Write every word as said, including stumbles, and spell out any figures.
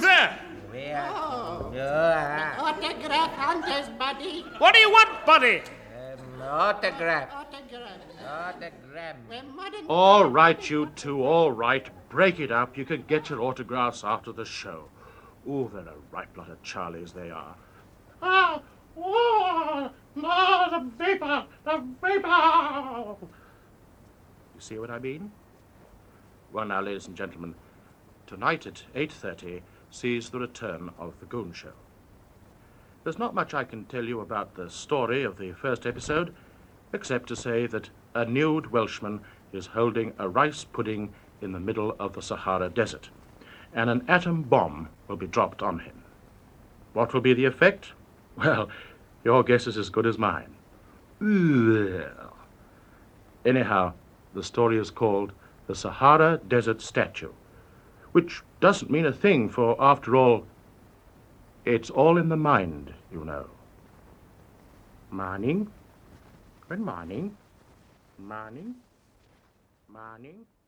Who's there? We are... Oh, Yeah. autograph hunters, buddy. What do you want, buddy? Um, autograph. Autograph. Autograph. We're modern. All right, you two, all right. Break it up. You can get your autographs after the show. Ooh, they're a ripe lot of Charlies, they are. Ah! Oh, no, the vapor! The vapor! You see what I mean? Well, now, ladies and gentlemen, tonight at eight thirty sees the return of The Goon Show. There's not much I can tell you about the story of the first episode, except to say that a nude Welshman is holding a rice pudding in the middle of the Sahara Desert, and an atom bomb will be dropped on him. What will be the effect? Well, your guess is as good as mine. Ugh. Anyhow, the story is called The Sahara Desert Statue, which doesn't mean a thing, for, after all, it's all in the mind, you know. Morning. Good morning. Morning. Morning.